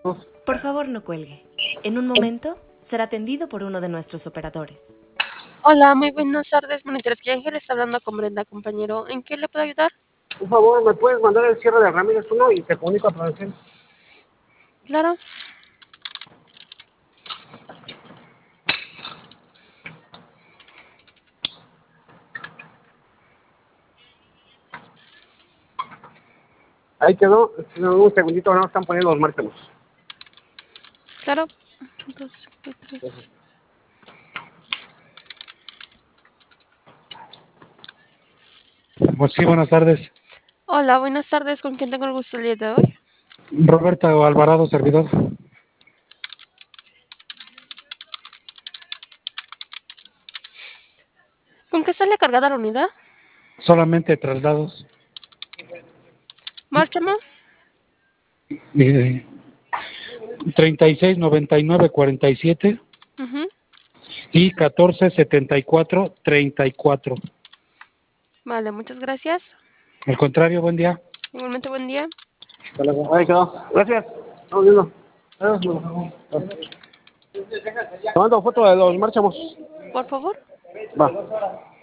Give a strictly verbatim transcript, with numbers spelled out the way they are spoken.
Por favor, no cuelgue. En un momento será atendido por uno de nuestros operadores. Hola, muy buenas tardes. Monitores que Ángel está hablando con Brenda, compañero. ¿En qué le puedo ayudar? Por favor, ¿me puedes mandar el cierre de Ramírez uno y te comunico a producción? Claro. Ahí quedó. Un segundito, no están poniendo los márgenes. Claro. Dos, tres. Pues sí, buenas tardes. Hola, buenas tardes. ¿Con quién tengo el gusto el día de hoy? Roberta Alvarado, servidor. ¿Con qué sale cargada la unidad? Solamente traslados. Márchame. Eh, treinta y seis noventa y nueve cuarenta y siete Uh-huh. y catorce setenta y cuatro treinta y cuatro. Vale, muchas gracias. Al contrario, buen día. Igualmente, buen día. Hasta luego. Ahí quedó. Gracias. Estamos viendo. Te mando foto de los márchamos. Por favor. Va.